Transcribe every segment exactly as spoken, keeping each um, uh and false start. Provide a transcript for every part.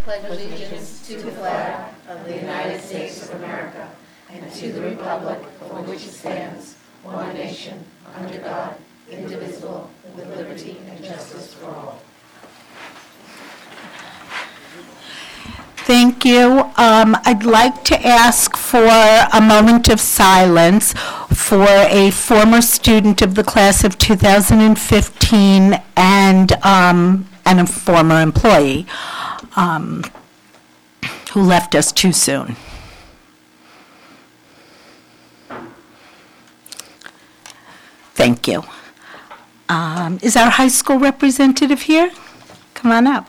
pledge allegiance to the flag of the United States of America and to the republic for which it stands, one nation, under God, indivisible, with liberty and justice for all. Thank you. Um, I'd like to ask for a moment of silence for a former student of the class of two thousand fifteen and um, and a former employee um, who left us too soon. Thank you. Um, is our high school representative here? Come on up.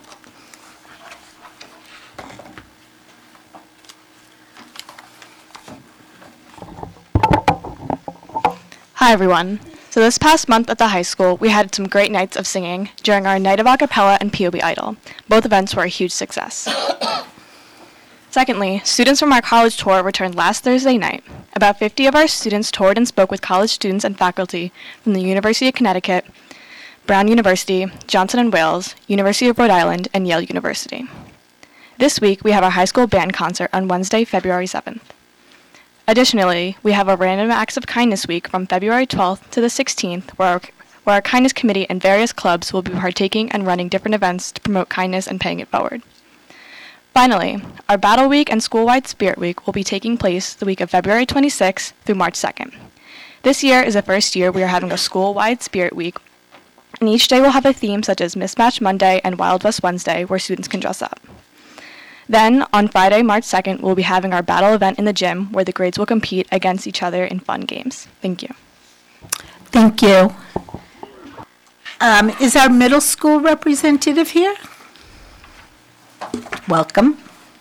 Hi everyone. So this past month at the high school, we had some great nights of singing during our Night of Acapella and P O B Idol. Both events were a huge success. Secondly, students from our college tour returned last Thursday night. About fifty of our students toured and spoke with college students and faculty from the University of Connecticut, Brown University, Johnson and Wales, University of Rhode Island, and Yale University. This week, we have our high school band concert on Wednesday, February seventh. Additionally, we have a Random Acts of Kindness Week from February twelfth to the sixteenth, where our, where our Kindness Committee and various clubs will be partaking and running different events to promote kindness and paying it forward. Finally, our Battle Week and School-Wide Spirit Week will be taking place the week of February twenty-sixth through March second. This year is the first year we are having a School-Wide Spirit Week, and each day will have a theme such as Mismatch Monday and Wild West Wednesday, where students can dress up. Then, on Friday, March second, we'll be having our battle event in the gym where the grades will compete against each other in fun games. Thank you. Thank you. Um, is our middle school representative here? Welcome.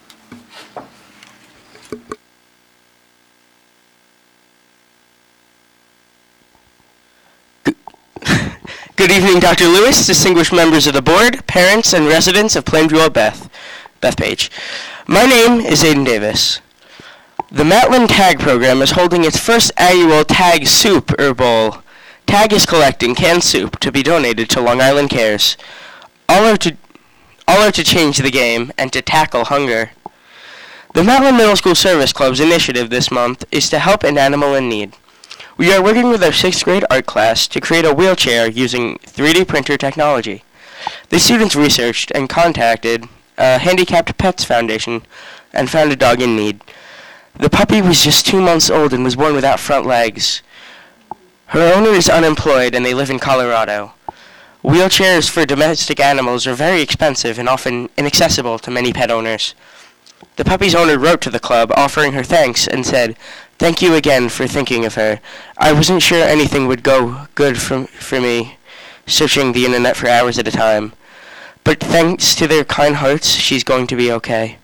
Good evening, Doctor Lewis, distinguished members of the board, parents, and residents of Plainview Beth. Bethpage. My name is Aiden Davis. The Matlin Tag Program is holding its first annual Tag Soup or Bowl. Tag is collecting canned soup to be donated to Long Island Cares. All are to, all are to change the game and to tackle hunger. The Matlin Middle School Service Club's initiative this month is to help an animal in need. We are working with our sixth grade art class to create a wheelchair using three D printer technology. The students researched and contacted Uh, Handicapped Pets Foundation and found a dog in need. The puppy was just two months old and was born without front legs. Her owner is unemployed and they live in Colorado. Wheelchairs for domestic animals are very expensive and often inaccessible to many pet owners. The puppy's owner wrote to the club offering her thanks and said, "Thank you again for thinking of her. I wasn't sure anything would go good for, for me, searching the internet for hours at a time. But thanks to their kind hearts, she's going to be okay."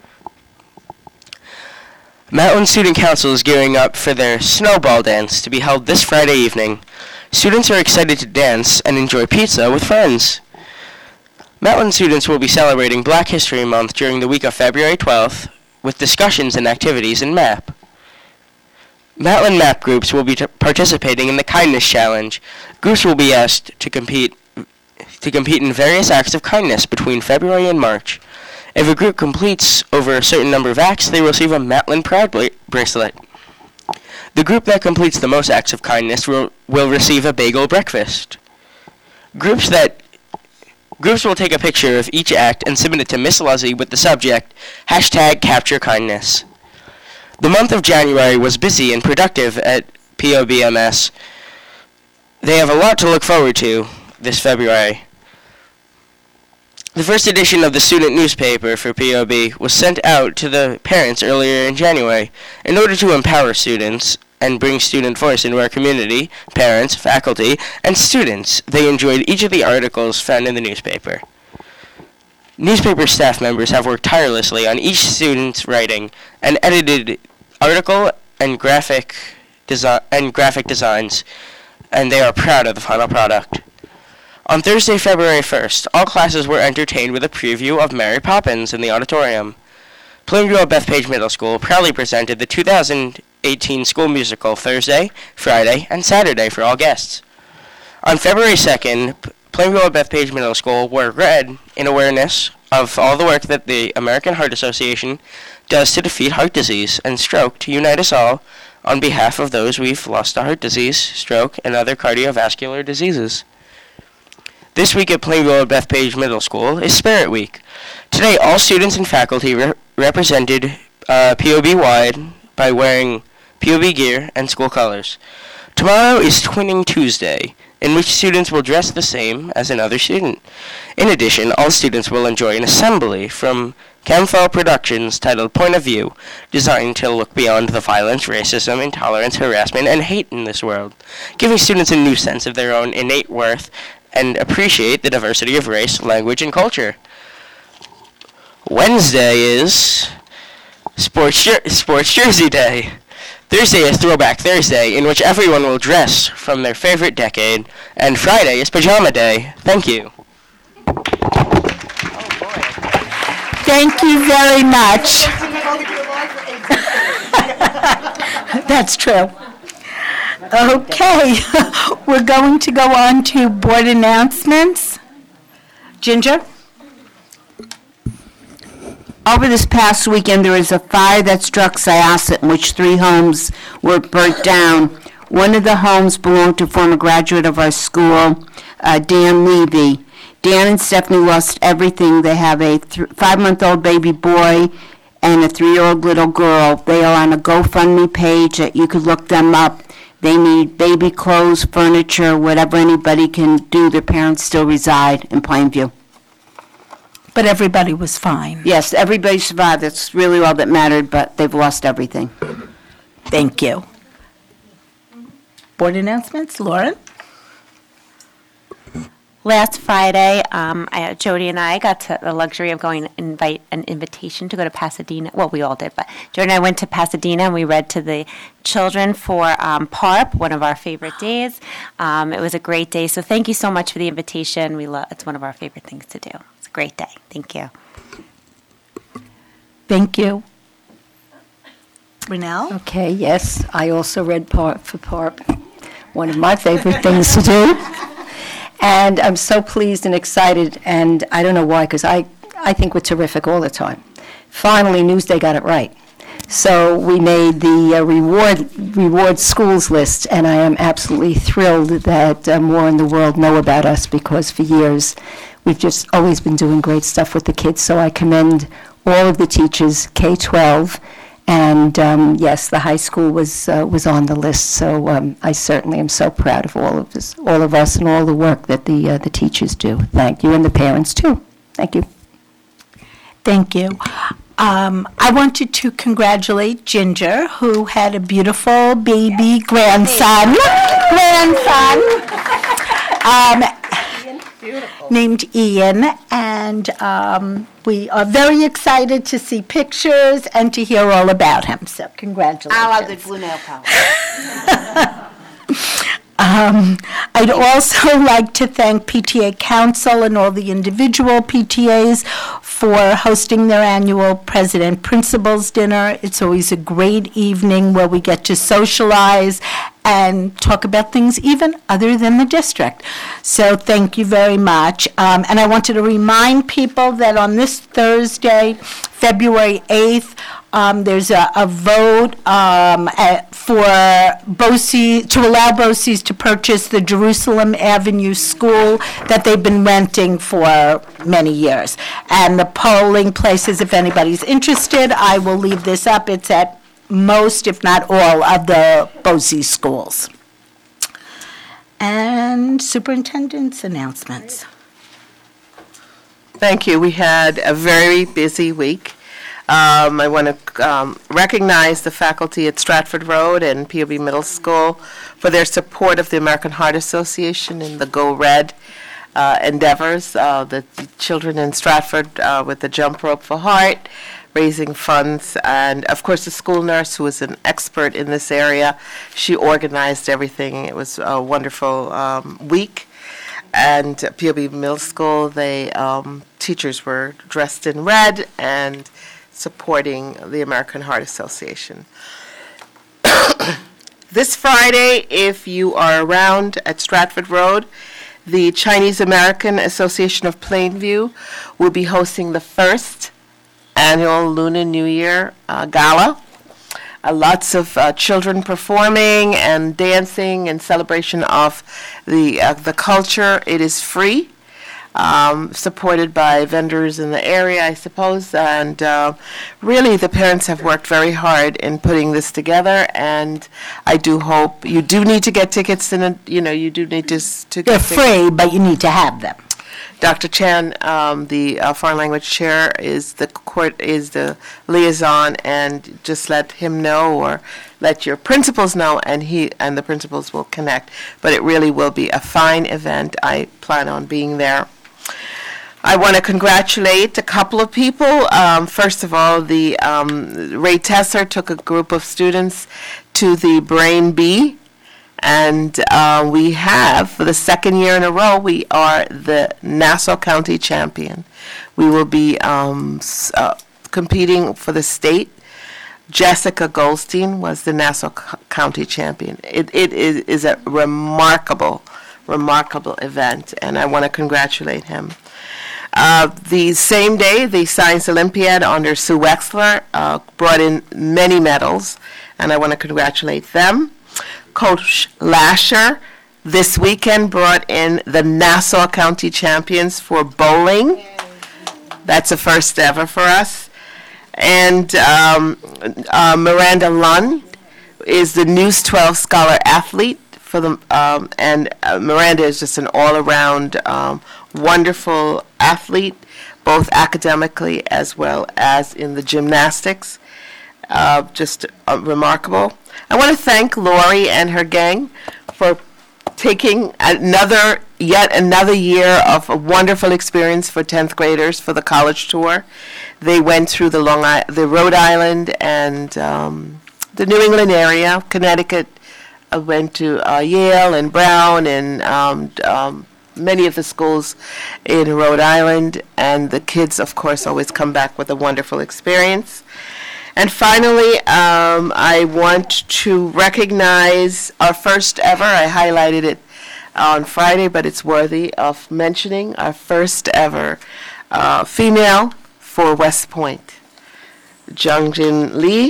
Matlin Student Council is gearing up for their Snowball Dance to be held this Friday evening. Students are excited to dance and enjoy pizza with friends. Matlin students will be celebrating Black History Month during the week of February twelfth with discussions and activities in MAP. Matlin MAP groups will be t- participating in the Kindness Challenge. Groups will be asked to compete to compete in various acts of kindness between February and March. If a group completes over a certain number of acts, they receive a Matlin Pride bla- bracelet. The group that completes the most acts of kindness will, will receive a bagel breakfast. Groups that groups will take a picture of each act and submit it to Miss Luzzy with the subject, hashtag Capture Kindness. The month of January was busy and productive at P O B M S. They have a lot to look forward to this February. The first edition of the student newspaper for P O B was sent out to the parents earlier in January in order to empower students and bring student voice into our community. Parents, faculty, and students, they enjoyed each of the articles found in the newspaper. Newspaper staff members have worked tirelessly on each student's writing and edited article and graphic desi- and graphic designs, and they are proud of the final product. On Thursday, February first, all classes were entertained with a preview of Mary Poppins in the auditorium. Plainview Bethpage Middle School proudly presented the two thousand eighteen school musical Thursday, Friday, and Saturday for all guests. On February second, Plainview Bethpage Middle School wore red in awareness of all the work that the American Heart Association does to defeat heart disease and stroke to unite us all on behalf of those we've lost to heart disease, stroke, and other cardiovascular diseases. This week at Plainville Bethpage Middle School is Spirit Week. Today, all students and faculty re- represented uh, P O B-wide by wearing P O B gear and school colors. Tomorrow is Twinning Tuesday, in which students will dress the same as another student. In addition, all students will enjoy an assembly from Camfell Productions titled Point of View, designed to look beyond the violence, racism, intolerance, harassment, and hate in this world, giving students a new sense of their own innate worth and appreciate the diversity of race, language, and culture. Wednesday is Sports, Jer- Sports Jersey Day. Thursday is Throwback Thursday, in which everyone will dress from their favorite decade, and Friday is Pajama Day. Thank you. Thank you very much. That's true. Okay, we're going to go on to board announcements. Ginger? Over this past weekend, there was a fire that struck Syosset in which three homes were burnt down. One of the homes belonged to a former graduate of our school, uh, Dan Levy. Dan and Stephanie lost everything. They have a th- five-month-old baby boy and a three-year-old little girl. They are on a GoFundMe page that you could look them up. They need baby clothes, furniture, whatever anybody can do. Their parents still reside in Plainview. But everybody was fine. Yes, everybody survived. That's really all that mattered, but they've lost everything. Thank you. Board announcements, Lauren? Last Friday, um, I, Jody and I got to the luxury of going to invite an invitation to go to Pasadena. Well, we all did, but Jody and I went to Pasadena and we read to the children for um, P A R P, one of our favorite days. Um, it was a great day, so thank you so much for the invitation. We love, it's one of our favorite things to do. It's a great day. Thank you. Thank you. Renelle? Okay, yes, I also read P A R P for P A R P, one of my favorite things to do. And I'm so pleased and excited, and I don't know why, because I, I think we're terrific all the time. Finally, Newsday got it right. So we made the uh, reward reward schools list, and I am absolutely thrilled that uh, more in the world know about us, because for years we've just always been doing great stuff with the kids. So I commend all of the teachers, K twelve, and um, yes, the high school was uh, was on the list. So um, I certainly am so proud of all of this, all of us, and all the work that the uh, the teachers do. Thank you, and the parents too. Thank you. Thank you. Um, I wanted to congratulate Ginger, who had a beautiful baby grandson, grandson, um, named Ian, and um, we are very excited to see pictures and to hear all about him. So, congratulations. I love the blue nail polish. Um, I'd also like to thank P T A Council and all the individual P T As for hosting their annual President Principals Dinner. It's always a great evening where we get to socialize and talk about things even other than the district. So thank you very much. Um, and I wanted to remind people that on this Thursday, February eighth, Um, there's a, a vote um, at, for BOCES, to allow BOCES to purchase the Jerusalem Avenue School that they've been renting for many years. And the polling places, if anybody's interested, I will leave this up. It's at most, if not all, of the BOCES schools. And superintendent's announcements. Thank you. We had a very busy week. Um, I want to um, recognize the faculty at Stratford Road and P O B Middle School for their support of the American Heart Association in the Go Red uh, endeavors. Uh, the children in Stratford uh, with the Jump Rope for Heart, raising funds, and of course the school nurse, who is an expert in this area. She organized everything. It was a wonderful um, week. And at P O B Middle School, they um, teachers were dressed in red and supporting the American Heart Association. This Friday, if you are around at Stratford Road, The Chinese American Association of Plainview will be hosting the first annual Lunar New Year uh, Gala. Uh, lots of uh, children performing and dancing in celebration of the uh, the culture. It is free, um, supported by vendors in the area, I suppose. And uh, really, the parents have worked very hard in putting this together. And I do hope you do need to get tickets, and you know you do need to s- to They're get tickets. free, but you need to have them. Doctor Chan, um, the uh, foreign language chair, is the court is the liaison, and just let him know or let your principals know, and he and the principals will connect. But it really will be a fine event. I plan on being there. I want to congratulate a couple of people. Um, first of all, the um, Ray Tesser took a group of students to the Brain Bee. And uh, we have, for the second year in a row, we are the Nassau County champion. We will be um, s- uh, competing for the state. Jessica Goldstein was the Nassau Co- County champion. It, it is, is a remarkable, remarkable event, and I want to congratulate him. Uh, the same day, the Science Olympiad under Sue Wexler uh, brought in many medals, and I want to congratulate them. Coach Lasher this weekend brought in the Nassau County champions for bowling. That's a first ever for us. And um, uh, Miranda Lund is the News twelve Scholar Athlete for the, um, and uh, Miranda is just an all-around um, wonderful athlete, both academically as well as in the gymnastics. Uh, just uh, remarkable. I want to thank Lori and her gang for taking another, yet another year of a wonderful experience for tenth graders for the college tour. They went through the Long I- the Rhode Island and um, the New England area, Connecticut. I went to uh, Yale and Brown and um, um, many of the schools in Rhode Island, and the kids, of course, always come back with a wonderful experience. And finally, um, I want to recognize our first ever, I highlighted it on Friday, but it's worthy of mentioning, our first ever uh, female for West Point, Jungjin Lee.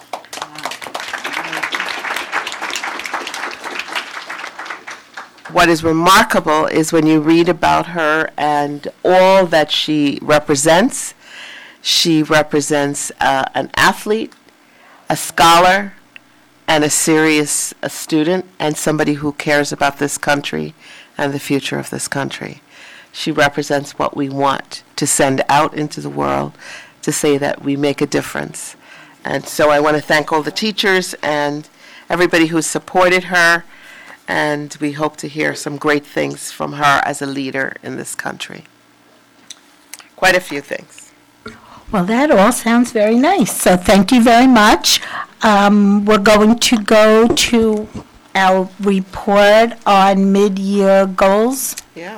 What is remarkable is when you read about her and all that she represents. She represents uh, an athlete, a scholar, and a serious a student, and somebody who cares about this country and the future of this country. She represents what we want to send out into the world to say that we make a difference. And so I want to thank all the teachers and everybody who supported her, and we hope to hear some great things from her as a leader in this country. Quite a few things. Well, that all sounds very nice, so thank you very much. Um, We're going to go to our report on mid-year goals. Yeah.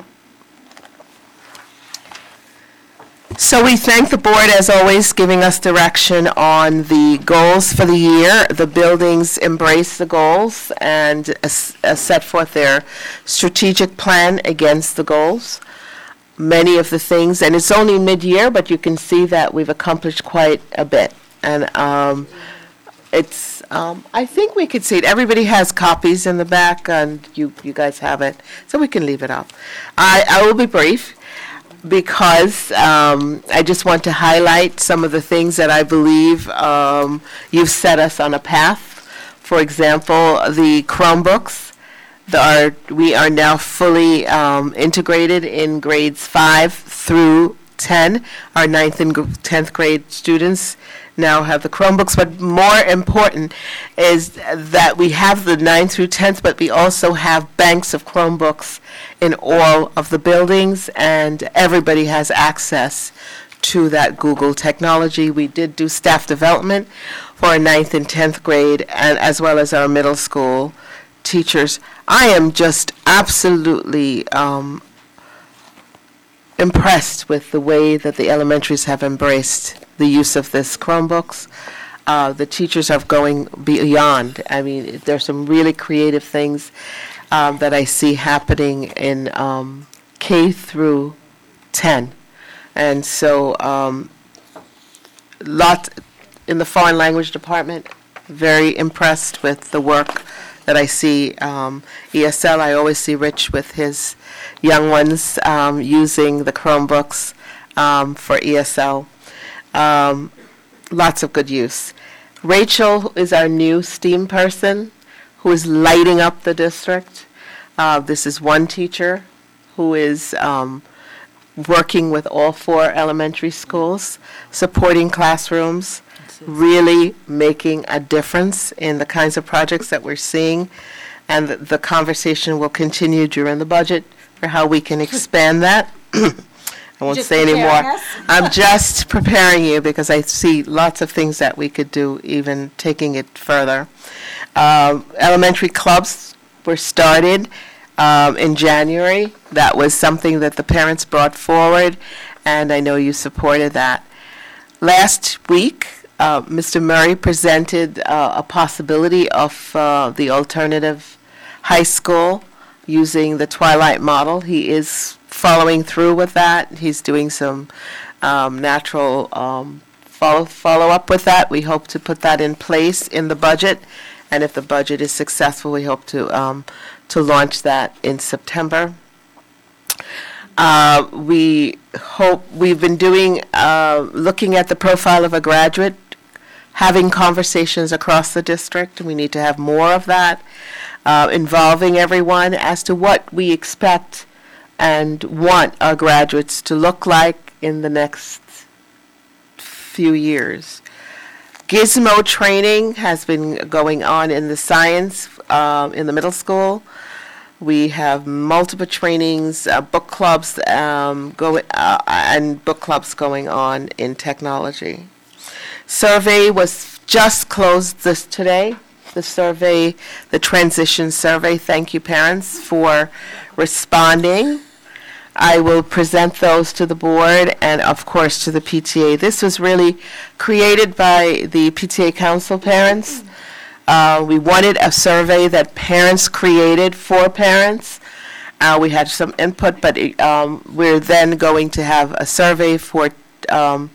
So we thank the board, as always, giving us direction on the goals for the year. The buildings embrace the goals and uh, s- uh, set forth their strategic plan against the goals. Many of the things, and it's only mid-year, but you can see that we've accomplished quite a bit. And um, it's, um, I think we could see it. Everybody has copies in the back, and you, you guys have it, so we can leave it up. I, I will be brief, because um, I just want to highlight some of the things that I believe um, you've set us on a path. For example, the Chromebooks. The, are, we are now fully um, integrated in grades five through ten. Our ninth and gr- tenth grade students now have the Chromebooks, but more important is that we have the ninth through tenth, but we also have banks of Chromebooks in all of the buildings, and everybody has access to that Google technology. We did do staff development for our ninth and tenth grade, and as well as our middle school teachers. I am just absolutely um, impressed with the way that the elementaries have embraced the use of this Chromebooks. Uh, the teachers are going beyond. I mean, there's some really creative things. um, that I see happening in um, K through ten. And so, um, lot in the foreign language department, very impressed with the work that I see. Um, E S L, I always see Rich with his young ones um, using the Chromebooks um, for E S L. Um, lots of good use. Rachel is our new STEAM person who is lighting up the district. Uh, this is one teacher who is um, working with all four elementary schools, supporting classrooms, really making a difference in the kinds of projects that we're seeing. And the, the conversation will continue during the budget for how we can expand that. I won't Just say any more. preparing us? I'm just preparing you because I see lots of things that we could do, even taking it further. Um, elementary clubs were started um, in January. That was something that the parents brought forward, and I know you supported that. Last week, uh, Mister Murray presented uh, a possibility of uh, the alternative high school using the Twilight model. He is following through with that. He's doing some um, natural um, follow follow up with that. We hope to put that in place in the budget, and if the budget is successful, we hope to um, to launch that in September. Uh, we hope we've been doing uh, looking at the profile of a graduate, having conversations across the district. We need to have more of that, uh, involving everyone as to what we expect and want our graduates to look like in the next few years. Gizmo training has been going on in the science uh, in the middle school. We have multiple trainings, uh, book clubs, um, go, uh, and book clubs going on in technology. Survey was just closed this today. The survey, the transition survey. Thank you, parents, for responding. I will present those to the board and, of course, to the P T A. This was really created by the P T A Council parents. Uh, we wanted a survey that parents created for parents. Uh, we had some input, but it, um, we're then going to have a survey for um,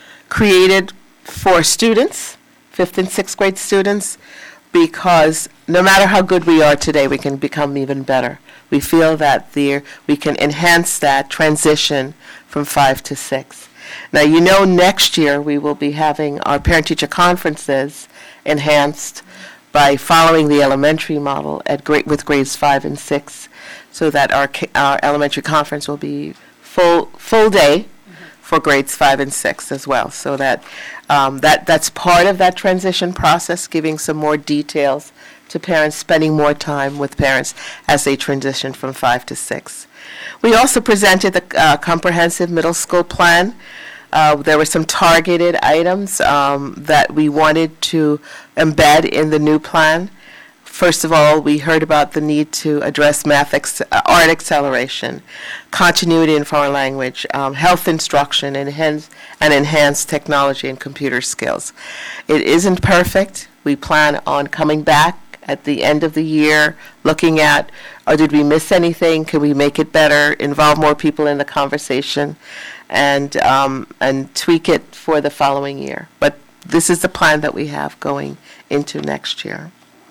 created for students, fifth and sixth grade students, because no matter how good we are today, we can become even better. We feel that there we can enhance that transition from five to six. Now, you know, next year we will be having our parent-teacher conferences enhanced by following the elementary model at grade with grades five and six, so that our ca- our elementary conference will be full full day for grades five and six as well. So that um, that that's part of that transition process, giving some more details to parents, spending more time with parents as they transition from five to six. We also presented the uh, comprehensive middle school plan. Uh, there were some targeted items um, that we wanted to embed in the new plan. First of all, we heard about the need to address math ex- uh, art acceleration, continuity in foreign language, um, health instruction, and enhance, and enhanced technology and computer skills. It isn't perfect. We plan on coming back at the end of the year, looking at, or did we miss anything? Can we make it better? Involve more people in the conversation, and um, and tweak it for the following year. But this is the plan that we have going into next year.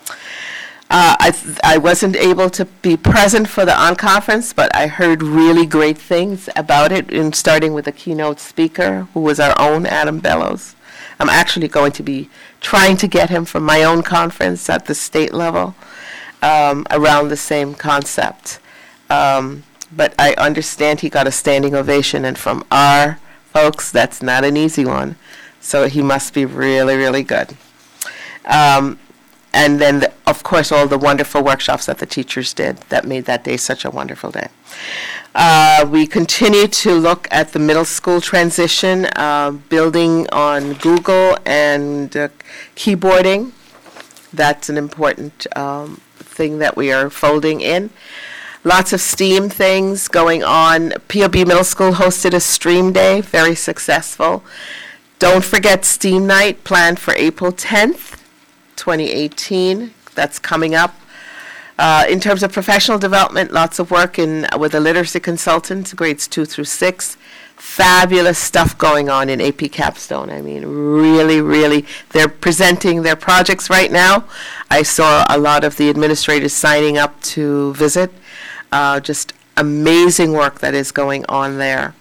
Uh, I, th- I wasn't able to be present for the on-conference, but I heard really great things about it, in starting with the keynote speaker, who was our own Adam Bellows. I'm actually going to be trying to get him for my own conference at the state level um, around the same concept. Um, but I understand he got a standing ovation, and from our folks, that's not an easy one. So he must be really, really good. Um, And then, the, of course, all the wonderful workshops that the teachers did that made that day such a wonderful day. Uh, we continue to look at the middle school transition, uh, building on Google and uh, keyboarding. That's an important um, thing that we are folding in. Lots of STEAM things going on. P O B Middle School hosted a STREAM Day, very successful. Don't forget STEAM Night, planned for April tenth. twenty eighteen. That's coming up. Uh, in terms of professional development, lots of work in with a literacy consultant, grades two through six. Fabulous stuff going on in A P Capstone. I mean, really, really, they're presenting their projects right now. I saw a lot of the administrators signing up to visit. Uh, just amazing work that is going on there.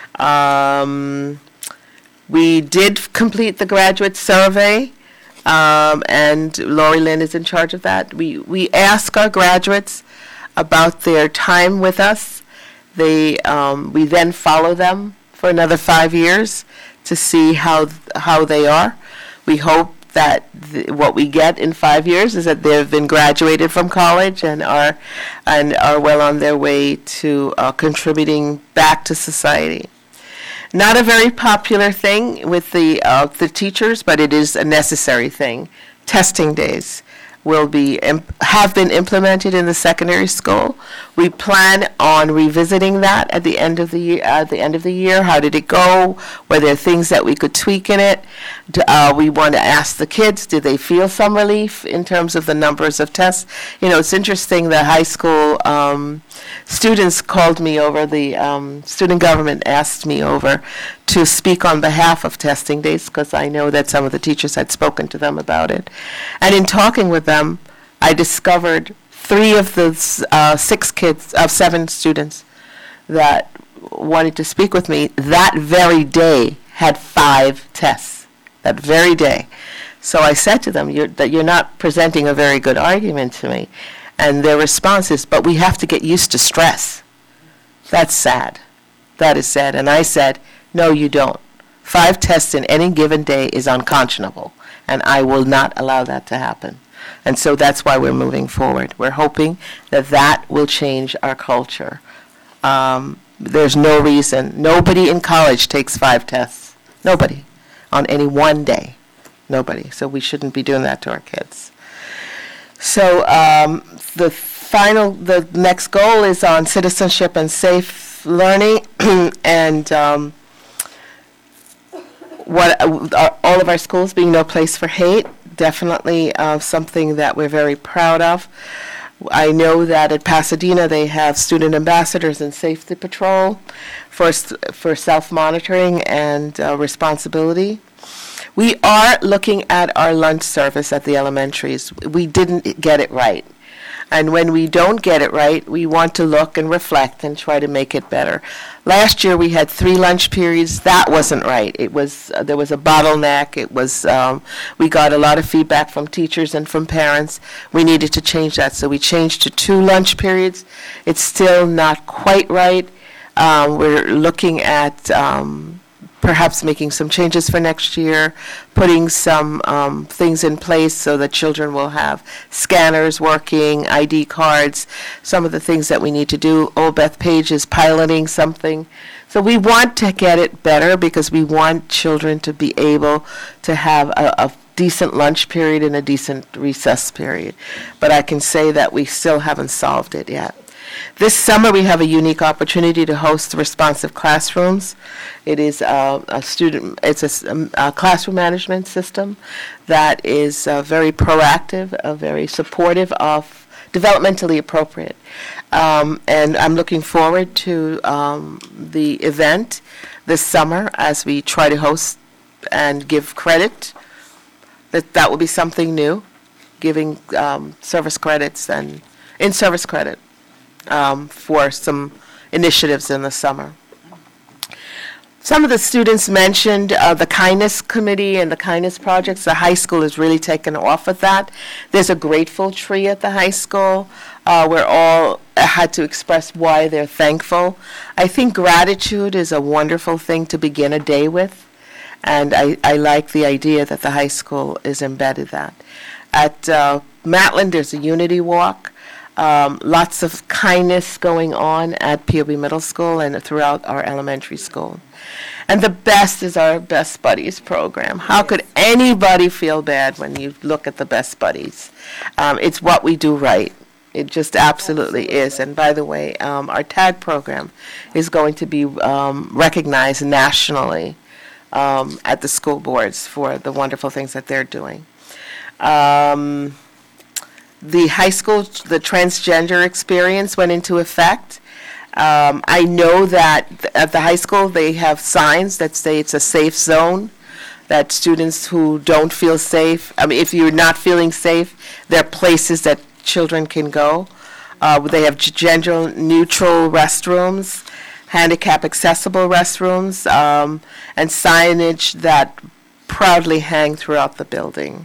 Um, we did complete the graduate survey. Um, and Lori Lynn is in charge of that. We we ask our graduates about their time with us. They um, we then follow them for another five years to see how how they are. We hope that th- what we get in five years is that they've been graduated from college and are and are well on their way to uh, contributing back to society. Not a very popular thing with the uh, the teachers, but it is a necessary thing. Testing days will be imp- have been implemented in the secondary school. We plan on revisiting that at the end of the year. At the end of the year, how did it go? Were there things that we could tweak in it? D- Uh, we want to ask the kids, did they feel some relief in terms of the numbers of tests? You know, it's interesting. The high school um, students called me over. The um, student government asked me over to speak on behalf of testing days because I know that some of the teachers had spoken to them about it. And in talking with them, I discovered three of the uh, six kids, of seven students that wanted to speak with me that very day had five tests, that very day. So I said to them, you're, that you're not presenting a very good argument to me. And their response is, but we have to get used to stress. That's sad. That is sad. And I said, no, you don't. Five tests in any given day is unconscionable, and I will not allow that to happen. And so that's why we're moving forward. We're hoping that that will change our culture. Um, there's no reason. Nobody in college takes five tests. Nobody. On any one day. Nobody. So we shouldn't be doing that to our kids. So um, the final, the next goal is on citizenship and safe learning, and um, what uh, all of our schools being no place for hate. Definitely uh, something that we're very proud of. I know that at Pasadena they have student ambassadors and safety patrol for st- for self-monitoring and uh, responsibility. We are looking at our lunch service at the elementaries. We didn't get it right. And when we don't get it right, we want to look and reflect and try to make it better. Last year we had three lunch periods. That wasn't right. It was uh, there was a bottleneck. It was um, we got a lot of feedback from teachers and from parents. We needed to change that, so we changed to two lunch periods. It's still not quite right. Um, we're looking at um, perhaps making some changes for next year, putting some um, things in place so that children will have scanners working, I D cards, some of the things that we need to do. Old Beth Page is piloting something. So we want to get it better because we want children to be able to have a, a decent lunch period and a decent recess period. But I can say that we still haven't solved it yet. This summer, we have a unique opportunity to host responsive classrooms. It is uh, a student, it's a, s- um, a classroom management system that is uh, very proactive, uh, very supportive of, developmentally appropriate. Um, and I'm looking forward to um, the event this summer as we try to host and give credit. That that will be something new, giving um, service credits and in-service credit. Um, for some initiatives in the summer. Some of the students mentioned uh, the kindness committee and the kindness projects. The high school has really taken off with that. There's a grateful tree at the high school uh, where all had to express why they're thankful. I think gratitude is a wonderful thing to begin a day with, and I, I like the idea that the high school is embedded that. At uh, Matlin, there's a unity walk. Um, lots of kindness going on at P O B Middle School and throughout our elementary school. And the best is our Best Buddies program. How could anybody feel bad when you look at the Best Buddies? Um, it's what we do right. It just absolutely is. And by the way, um, our TAG program is going to be um, recognized nationally um, at the school boards for the wonderful things that they're doing. Um, the high school, the transgender experience went into effect. Um, I know that th- at the high school, they have signs that say it's a safe zone, that students who don't feel safe, I mean, if you're not feeling safe, there are places that children can go. Uh, they have g- gender-neutral restrooms, handicap-accessible restrooms, um, and signage that proudly hang throughout the building.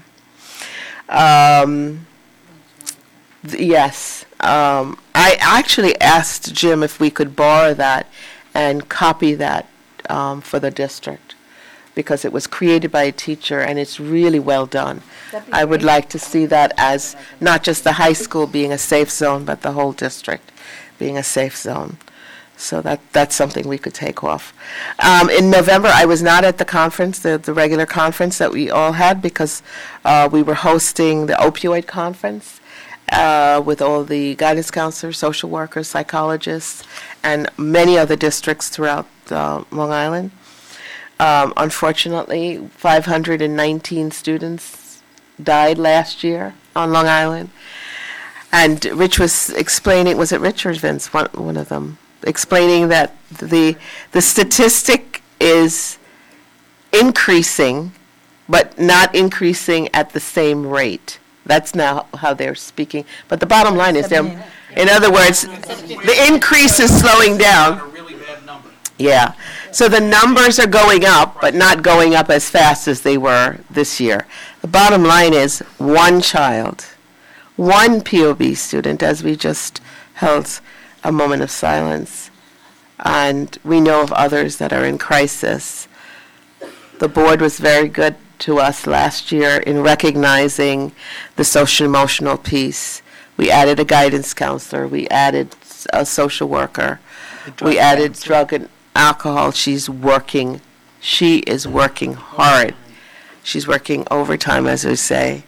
Um, th- yes. Um, I actually asked Jim if we could borrow that and copy that um, for the district, because it was created by a teacher and it's really well done. I would like to see that as not just the high school being a safe zone, but the whole district being a safe zone. So that that's something we could take off. Um, in November, I was not at the conference, the, the regular conference that we all had, because uh, we were hosting the opioid conference uh, with all the guidance counselors, social workers, psychologists, and many other districts throughout uh, Long Island. Um, unfortunately, five hundred nineteen students died last year on Long Island. And Rich was explaining, was it Rich or Vince, one, one of them, explaining that the the statistic is increasing, but not increasing at the same rate. That's now how they're speaking. But the bottom line is, they're, in other words, the increase is slowing down. A really bad number. Yeah. So the numbers are going up, but not going up as fast as they were this year. The bottom line is one child, one P O B student, as we just held a moment of silence. And we know of others that are in crisis. The board was very good to us last year in recognizing the social emotional piece. We added a guidance counselor. We added a social worker. We added drug and alcohol. She's working. She is working hard. She's working overtime, as we say.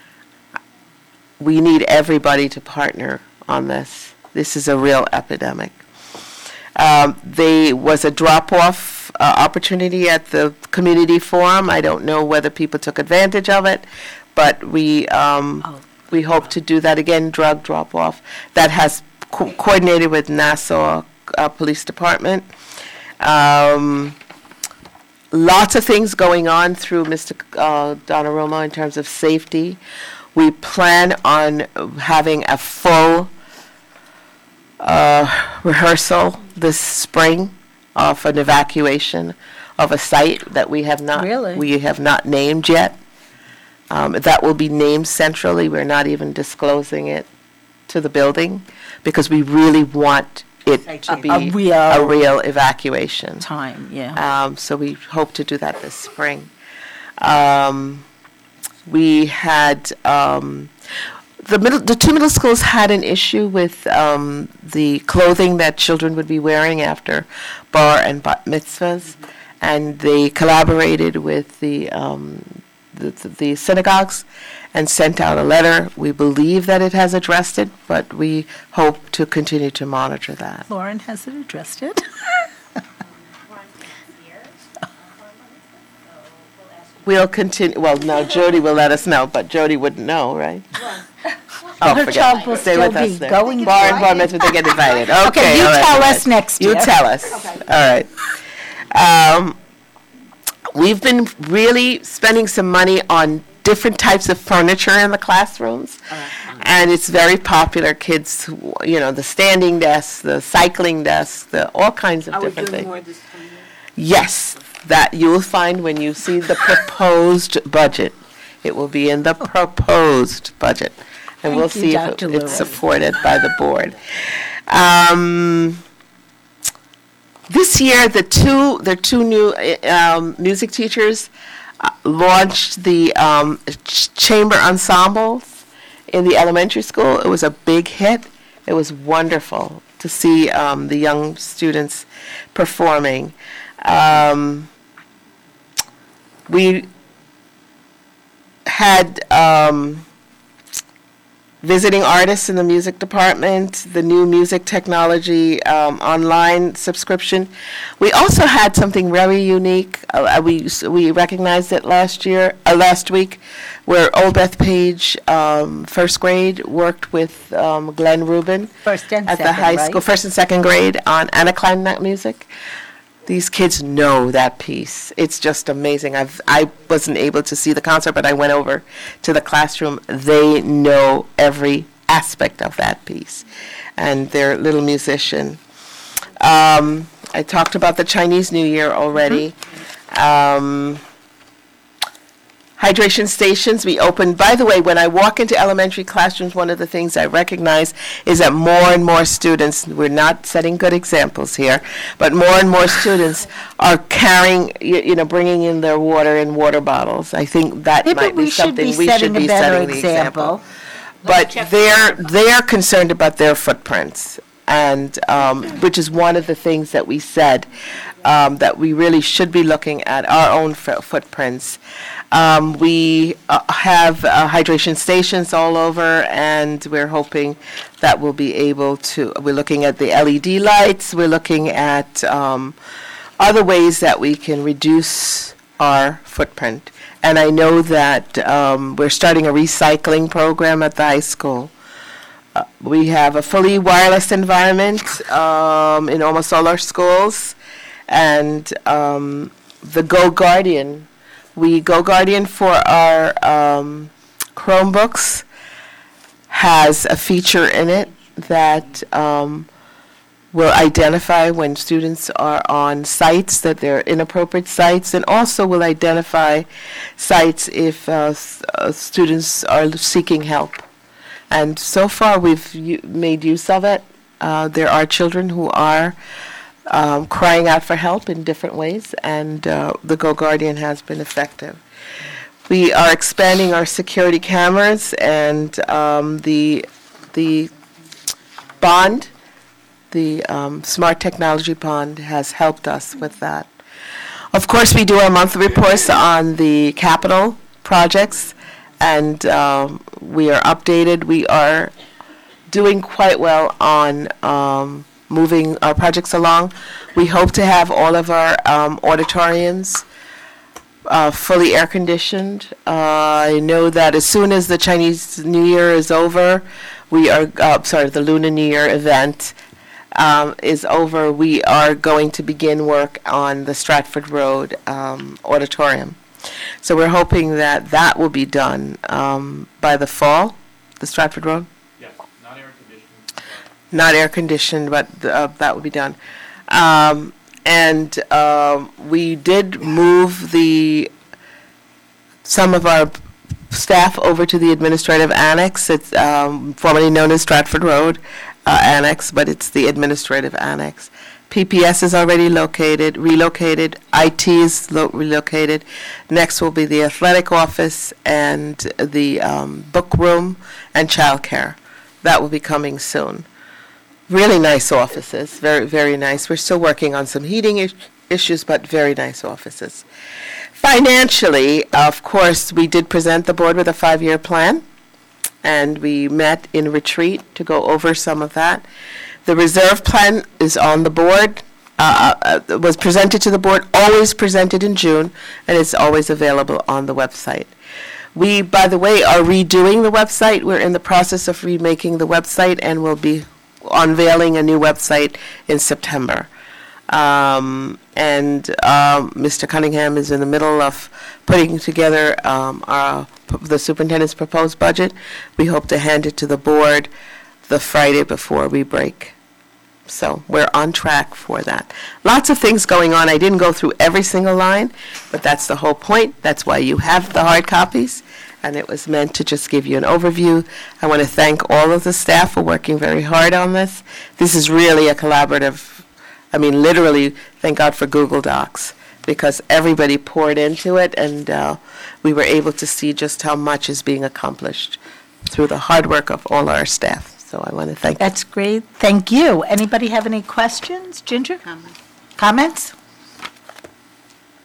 We need everybody to partner on this. This is a real epidemic. Um, there was a drop-off uh, opportunity at the community forum. I don't know whether people took advantage of it, but we um, Oh. we hope to do that again. Drug drop-off that has co- coordinated with Nassau uh, Police Department. Um, lots of things going on through Mister Uh, Donnarumma in terms of safety. We plan on having a full uh, rehearsal this spring of an evacuation of a site that we have not Really? we have not named yet. Um, that will be named centrally. We're not even disclosing it to the building because we really want it to A- be a real- a real evacuation. Time, yeah. Um, so we hope to do that this spring. Um, we had um, the middle, the two middle schools had an issue with um, the clothing that children would be wearing after bar and bat mitzvahs, and they collaborated with the, um, the the synagogues and sent out a letter. We believe that it has addressed it, but we hope to continue to monitor that. Lauren, has it addressed it? We'll continue, well, now Jody will let us know, but Jody wouldn't know, right? Oh, Her forget child it. will Stay still with us be there. going Bar and to- bar mitzvah, they get invited. Okay. Okay, you all right, tell all us right. next You year. tell us. All right. Um, We've been really spending some money on different types of furniture in the classrooms. And it's very popular. Kids, who- you know, the standing desks, the cycling desks, the, all kinds of different things. Yes, that you will find when you see the proposed budget. It will be in the proposed budget. And we'll Thank you, see if Doctor it- it's Lewis. supported by the board. Um, This year, the two, the two new uh, um, music teachers uh, launched the um, ch- chamber ensembles in the elementary school. It was a big hit. It was wonderful to see um, the young students performing. Um, we had um, visiting artists in the music department, the new music technology um, online subscription. We also had something very unique. Uh, we we recognized it last year, uh, last week, where Old Bethpage um, first grade worked with um, Glenn Rubin First and at the second, high right? school, first and second grade on Anna Kleinert music. These kids know that piece. It's just amazing. I've, I wasn't able to see the concert, but I went over to the classroom. They know every aspect of that piece, and they're a little musician. Um, I talked about the Chinese New Year already. Um, hydration stations we opened. By the way, when I walk into elementary classrooms, one of the things I recognize is that more and more students, we're not setting good examples here, but more and more students are carrying, you, you know, bringing in their water in water bottles. I think that Yeah, might but we be should something be we should setting a be better setting the example. example. But they're, they're concerned about their footprints, and, um, which is one of the things that we said, um, that we really should be looking at our own fo- footprints. Um, we uh, have uh, hydration stations all over, and we're hoping that we'll be able to, we're looking at the L E D lights, we're looking at um, other ways that we can reduce our footprint. And I know that um, we're starting a recycling program at the high school. Uh, we have a fully wireless environment um, in almost all our schools, and um, the Go Guardian. We Go Guardian for our um, Chromebooks has a feature in it that um, will identify when students are on sites that they're inappropriate sites, and also will identify sites if uh, s- uh, students are seeking help. And so far, we've u- made use of it. Uh, there are children who are um, crying out for help in different ways, and uh, the Go Guardian has been effective. We are expanding our security cameras, and um, the the bond, the um, smart technology bond, has helped us with that. Of course, we do our monthly reports on the capital projects, and um, we are updated. We are doing quite well on um, moving our projects along. We hope to have all of our um, auditoriums uh, fully air-conditioned. Uh, I know that as soon as the Chinese New Year is over, we are, uh, sorry, the Lunar New Year event um, is over, we are going to begin work on the Stratford Road um, auditorium. So we're hoping that that will be done um, by the fall, the Stratford Road? Yes, not air conditioned. Not air-conditioned, but uh, that will be done. Um, And um, we did move the, some of our staff over to the administrative annex. It's um, formerly known as Stratford Road uh, Annex, but it's the administrative annex. P P S is already located, relocated. I T is lo- relocated. Next will be the athletic office and the um, book room and childcare. That will be coming soon. Really nice offices, very, very nice. We're still working on some heating is- issues, but very nice offices. Financially, of course, we did present the board with a five-year plan, and we met in retreat to go over some of that. The reserve plan is on the board, uh, uh, was presented to the board, always presented in June, and it's always available on the website. We, by the way, are redoing the website. We're in the process of remaking the website, and we'll be unveiling a new website in September. Um, and um, Mister Cunningham is in the middle of putting together um, our, the superintendent's proposed budget. We hope to hand it to the board the Friday before we break. So we're on track for that. Lots of things going on. I didn't go through every single line, but that's the whole point. That's why you have the hard copies, and it was meant to just give you an overview. I want to thank all of the staff for working very hard on this. This is really a collaborative, I mean, literally, thank God for Google Docs, because everybody poured into it, and uh, we were able to see just how much is being accomplished through the hard work of all our staff. So I want to thank you. That's great. Thank you. Anybody have any questions? Ginger? Comments? Comments?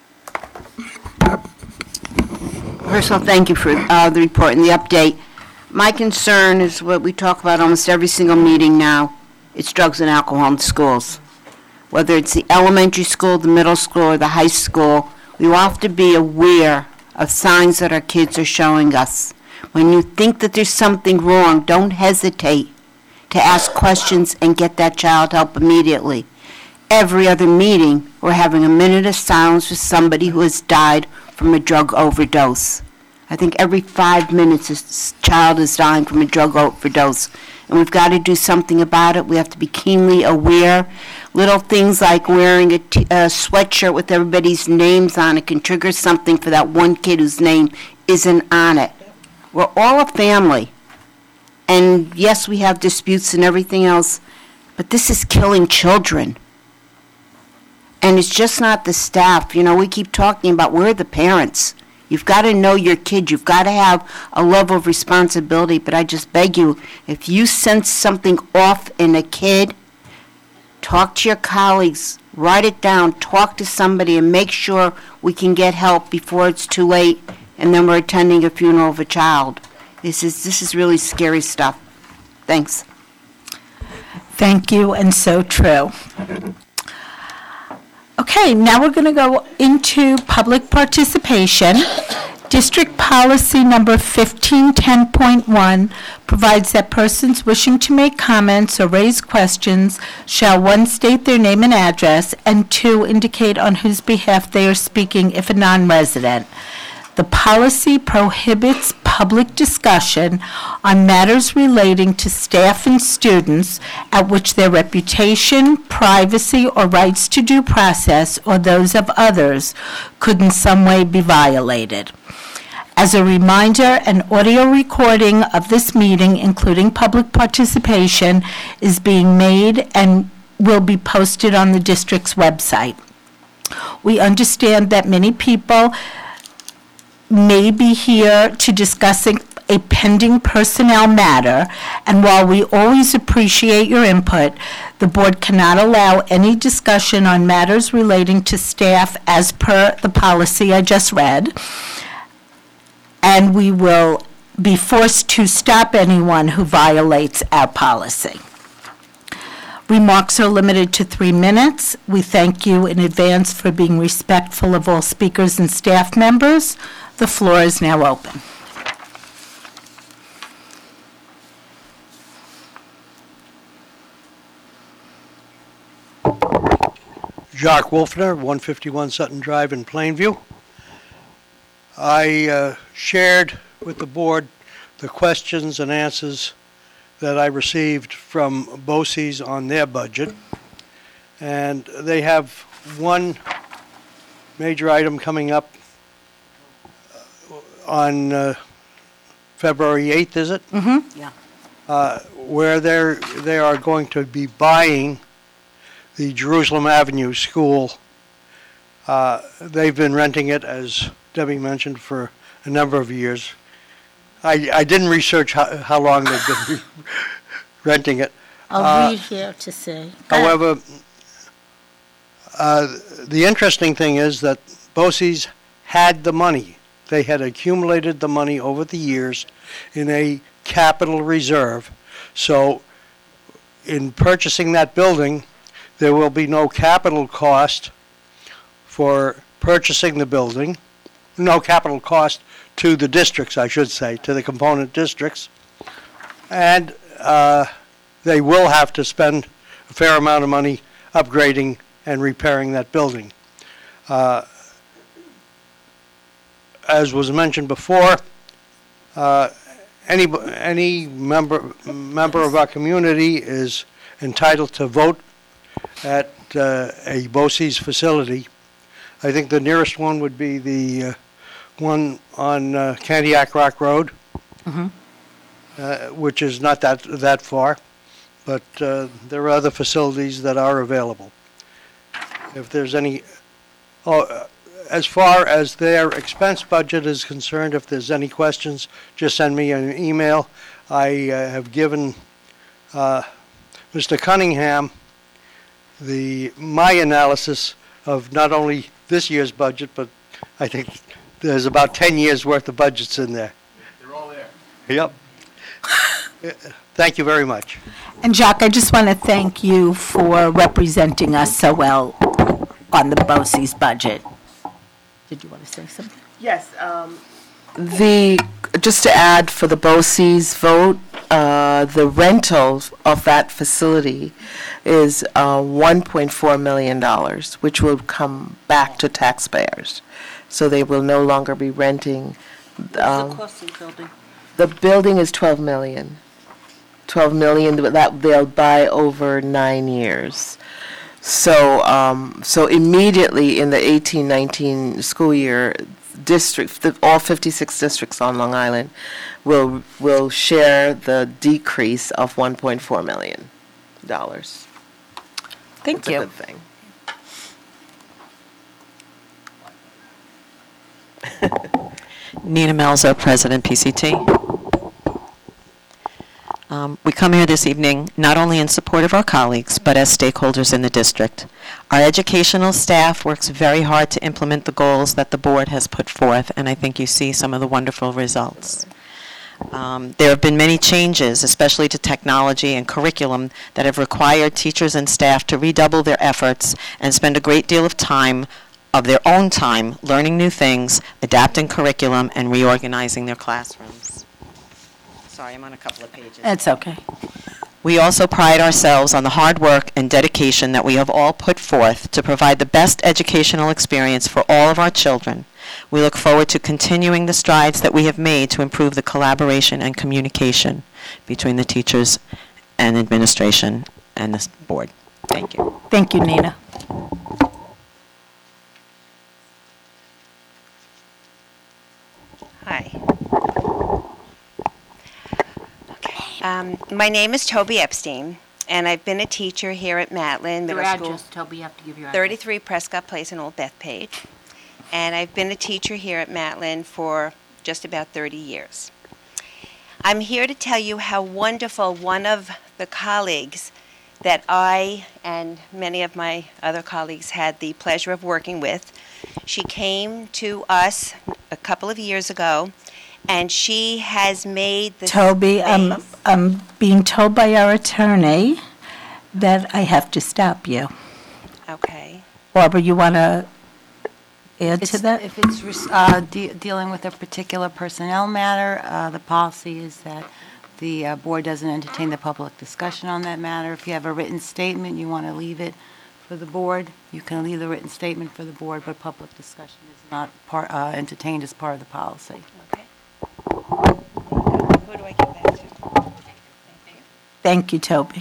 First of all, thank you for uh, the report and the update. My concern is what we talk about almost every single meeting now. It's drugs and alcohol in schools. Whether it's the elementary school, the middle school, or the high school, we all have to be aware of signs that our kids are showing us. When you think that there's something wrong, don't hesitate to ask questions and get that child help immediately. Every other meeting, we're having a minute of silence for somebody who has died from a drug overdose. I think every five minutes a child is dying from a drug overdose, and we've got to do something about it. We have to be keenly aware. Little things like wearing a, t- a sweatshirt with everybody's names on it can trigger something for that one kid whose name isn't on it. We're all a family, and yes, we have disputes and everything else, but this is killing children. And it's just not the staff. You know, we keep talking about we're the parents. You've got to know your kid. You've got to have a level of responsibility. But I just beg you, if you sense something off in a kid, talk to your colleagues, write it down, talk to somebody, and make sure we can get help before it's too late, and then we're attending a funeral of a child. This is this is really scary stuff. Thanks. Thank you, and so true. Okay, now we're going to go into public participation. District policy number fifteen ten point one provides that persons wishing to make comments or raise questions shall, one, state their name and address, and two, indicate on whose behalf they are speaking if a non-resident. The policy prohibits public discussion on matters relating to staff and students at which their reputation, privacy, or rights to due process, or those of others, could in some way be violated. As a reminder, an audio recording of this meeting, including public participation, is being made and will be posted on the district's website. We understand that many people may be here to discuss a pending personnel matter, and while we always appreciate your input, the board cannot allow any discussion on matters relating to staff as per the policy I just read, and we will be forced to stop anyone who violates our policy. Remarks are limited to three minutes. We thank you in advance for being respectful of all speakers and staff members. The floor is now open. Jacques Wolfner, one fifty-one Sutton Drive in Plainview. I uh, shared with the board the questions and answers that I received from BOCES on their budget. And they have one major item coming up on uh, February eighth, is it? Mm-hmm. Yeah. Uh, where they're, they are going to be buying the Jerusalem Avenue School. Uh, they've been renting it, as Debbie mentioned, for a number of years. I, I didn't research how, how long they've been renting it. I'll Uh, read here to see. Go ahead. However, uh, the interesting thing is that BOCES had the money. They had accumulated the money over the years in a capital reserve. So in purchasing that building, there will be no capital cost for purchasing the building, no capital cost to the districts, I should say, to the component districts. And uh, they will have to spend a fair amount of money upgrading and repairing that building. Uh, as was mentioned before, uh, any any member member of our community is entitled to vote at uh, a BOCES facility. I think the nearest one would be the uh, one on uh, Candiac Rock Road, Mm-hmm. uh, which is not that that far, but uh, there are other facilities that are available. If there's any, oh, uh, as far as their expense budget is concerned, if there's any questions, just send me an email. I uh, have given uh, Mister Cunningham the my analysis of not only this year's budget, but I think there's about ten years worth of budgets in there. They're all there. Yep. Thank you very much. And Jacques, I just want to thank you for representing us so well on the BOCES budget. Did you want to say something? Yes. Um, the, just to add for the BOCES vote, uh, the rental of that facility is uh, one point four million dollars, which will come back to taxpayers. So they will no longer be renting. Um, What's the cost of the building? The building is twelve million dollars. twelve million dollars that they'll buy over nine years. So, um, so immediately in the eighteen nineteen school year, district, the, all fifty-six districts on Long Island will will share the decrease of one point four million dollars. Thank It's a you. good thing. Nina Melzo, President, P C T. Um, we come here this evening not only in support of our colleagues, but as stakeholders in the district. Our educational staff works very hard to implement the goals that the board has put forth, and I think you see some of the wonderful results. Um, there have been many changes, especially to technology and curriculum, that have required teachers and staff to redouble their efforts and spend a great deal of time of their own time learning new things, adapting curriculum, and reorganizing their classrooms. Sorry, I'm on a couple of pages. That's okay. We also pride ourselves on the hard work and dedication that we have all put forth to provide the best educational experience for all of our children. We look forward to continuing the strides that we have made to improve the collaboration and communication between the teachers and administration and this board. Thank you. Thank you, Nina. Hi. Okay. Um, my name is Toby Epstein, and I've been a teacher here at Matlin Middle Your School. address, Toby, you have to give your address. thirty-three Prescott Place in Old Bethpage. And I've been a teacher here at Matlin for just about thirty years. I'm here to tell you how wonderful one of the colleagues that I and many of my other colleagues had the pleasure of working with. She came to us a couple of years ago, and she has made the Toby, space. I'm, I'm being told by our attorney that I have to stop you. Okay. Barbara, you want to add to It's- that? If it's res- uh, de- dealing with a particular personnel matter, uh, the policy is that the uh, board doesn't entertain the public discussion on that matter. If you have a written statement, you want to leave it for the board, you can leave the written statement for the board, but public discussion is not part, uh, entertained as part of the policy. Okay. Who do I give that to? Thank you, Toby.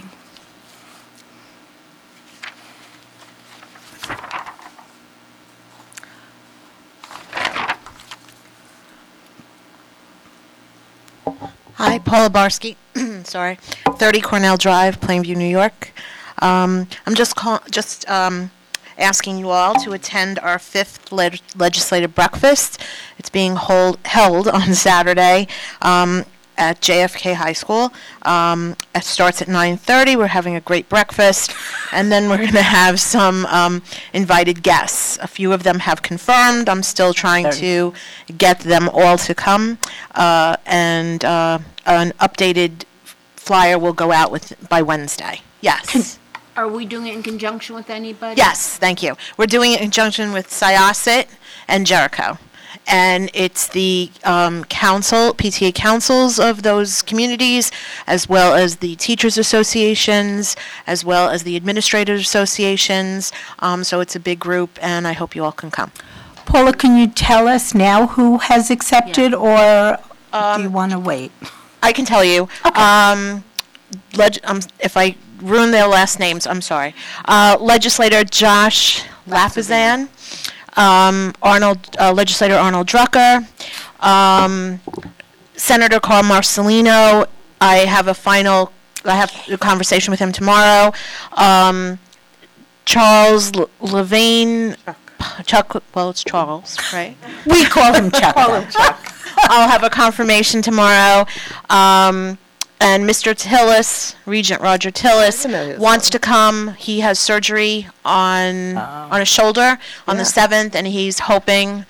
Hi, Paula Barsky, sorry, thirty Cornell Drive, Plainview, New York. Um, I'm just call, just um, asking you all to attend our fifth leg- legislative breakfast. It's being hold, held on Saturday um, at J F K High School. Um, it starts at nine thirty. We're having a great breakfast, and then we're going to have some um, invited guests. A few of them have confirmed. I'm still trying to get them all to come, uh, and uh, an updated flyer will go out with by Wednesday. Yes. Are we doing it in conjunction with anybody? Yes, thank you. We're doing it in conjunction with Syosset and Jericho. And it's the um, council, P T A councils of those communities, as well as the teachers' associations, as well as the administrators' associations. Um, so it's a big group, and I hope you all can come. Paula, can you tell us now who has accepted, or do you want to wait? I can tell you. Um, leg- um, if I ruin their last names, I'm sorry. Uh, Legislator Josh Lapizan. Um, Arnold, uh, Legislator Arnold Drucker, um, Senator Carl Marcelino. I have a final, I have a conversation with him tomorrow. Um, Charles L- Levine, Chuck. Chuck, well, it's Charles, right? We call him Chuck. Call him Chuck. I'll have a confirmation tomorrow. Um, And Mister Tillis, Regent Roger Tillis, wants to come. He has surgery on on his shoulder on the seventh, and he's hoping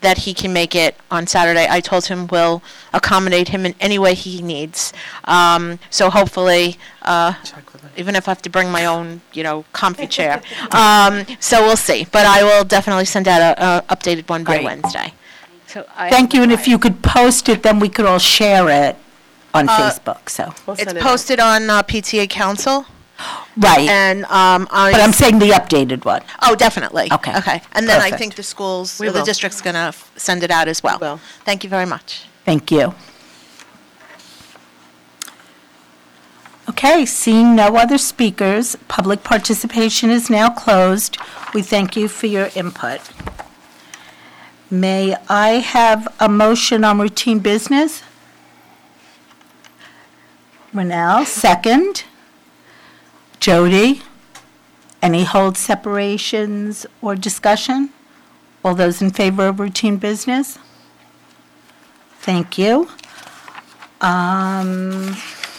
that he can make it on Saturday. I told him we'll accommodate him in any way he needs. Um, so hopefully, uh, even if I have to bring my own, you know, comfy chair. Um, so we'll see. But I will definitely send out a, a updated one by Great. Wednesday. So I Thank you, and if you could post it, then we could all share it on Uh, Facebook, so. It's posted on uh, P T A Council. Right, And um, I. but I'm saying the updated one. Oh, definitely. Okay. Okay. And then I Perfect. think the schools, We or the will. district's going to send it out as well. will. Thank you very much. Thank you. Okay, seeing no other speakers, public participation is now closed. We thank you for your input. May I have a motion on routine business? Renell, second. Jody, any hold separations or discussion? All those in favor of routine business? Thank you. Um,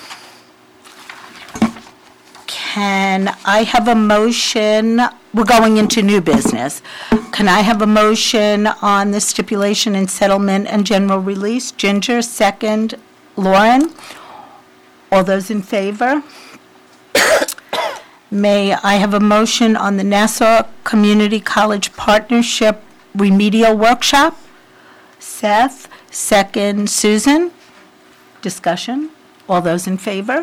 Can I have a motion, we're going into new business. Can I have a motion on the stipulation and settlement and general release? Ginger, second. Lauren? All those in favor? May I have a motion on the Nassau Community College Partnership Remedial Workshop? Seth, second. Susan? Discussion? All those in favor?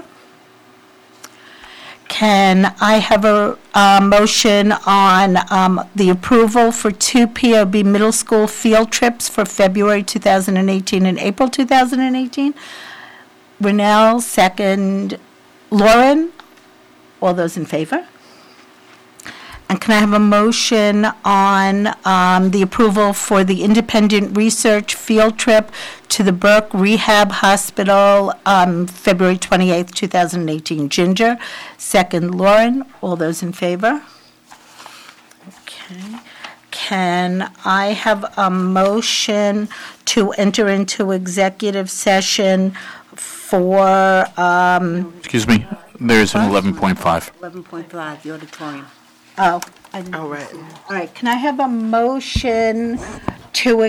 Can I have a, uh motion on um, the approval for two P O B middle school field trips for February two thousand eighteen and April two thousand eighteen? Renell, second. Lauren? All those in favor? And can I have a motion on um, the approval for the independent research field trip to the Burke Rehab Hospital, um, February twenty-eighth, two thousand eighteen? Ginger, second. Lauren, all those in favor? Okay. Can I have a motion to enter into executive session for, um, Excuse me, there's an eleven point five. eleven point five, the auditorium. oh, I didn't. All right. All right, can I have a motion to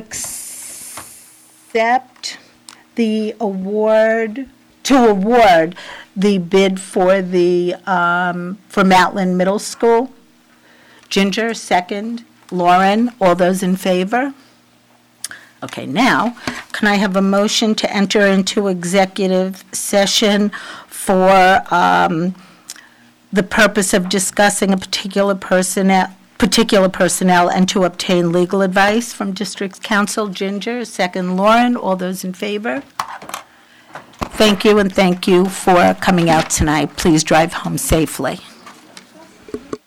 accept the award, to award the bid for the, um, for Matlin Middle School? Ginger, second. Lauren, all those in favor? Okay, now, can I have a motion to enter into executive session for, um, the purpose of discussing a particular personnel, particular personnel and to obtain legal advice from district counsel? Ginger, second. Lauren, all those in favor? Thank you, and thank you for coming out tonight. Please drive home safely.